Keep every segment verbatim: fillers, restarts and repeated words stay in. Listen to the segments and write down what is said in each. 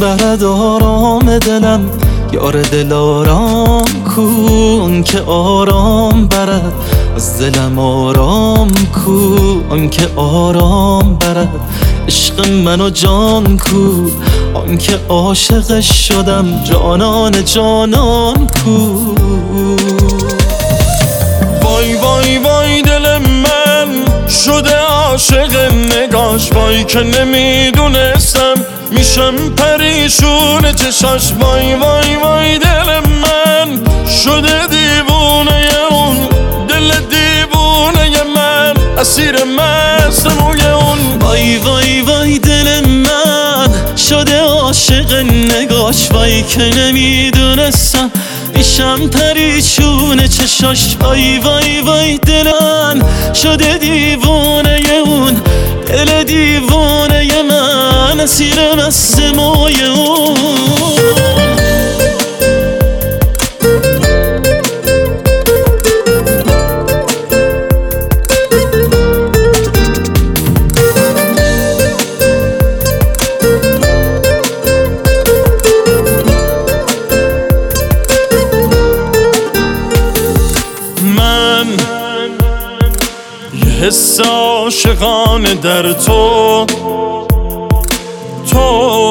برد آرام دلم، یار دل آرام کو که آرام برد از دلم، آرام کو که آرام برد عشق من و جان کو آنکه عاشقش شدم، جانان جانان کو. وای وای وای دل من شده عاشق نگاش، وای که نمیدونستم میشم پریشون چشاش. وای وای وای دل من شده دیوونه اون، دل دیوونه من اسیر مست موی اون. وای وای وای دل من شده عاشق نگاش، وای که نمیدونستم میشم پریشون چشاش. وای وای وای دل من شده دیوونه اون، دل دیوونه من اسیر مست موی اون. حس عاشقانه در تو، تو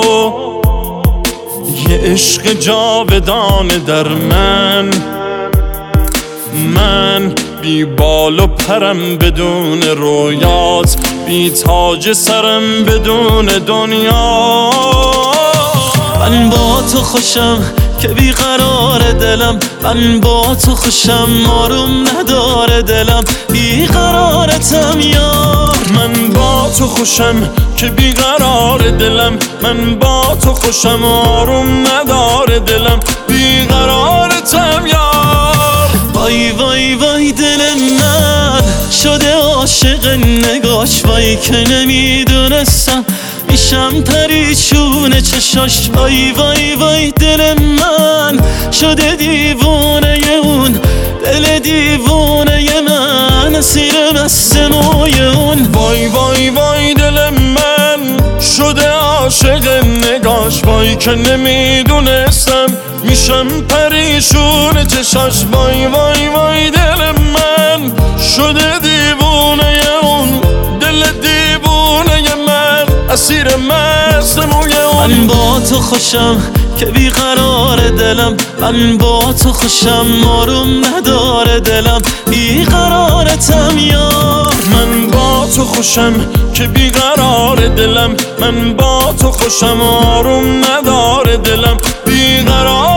یه عشق جاودانه در من. من بی بال و پرم بدون رویات، بی تاج سرم بدون دنیا. من با تو خوشم که بیقرار دلم، من با تو خوشم آروم نداره دلم، بیقرارتم یار. من با تو خوشم که بیقرار دلم، من با تو خوشم آروم نداره دلم، بیقرارتم یار. وای وای وای دل من شده عاشق نگاش، وای که نمیدونستم میشم پریشون چشاش. وای وای وای دل من شده دیوونه اون، دل دیوونه من اسیر مست موی اون. وای وای وای دل من شده عاشق نگاش، وای که نمیدونستم میشم پریشون چشاش. وای وای وای دل من شده دیوونه اون، دل دیوونه من اسیر مست موی اون. من با تو خوشم که بیقرار دلم، من با تو خوشم آروم نداره دلم، بیقرارتم یار. من با تو خوشم که بیقرار دلم، من با تو خوشم آروم نداره دلم، بیقرار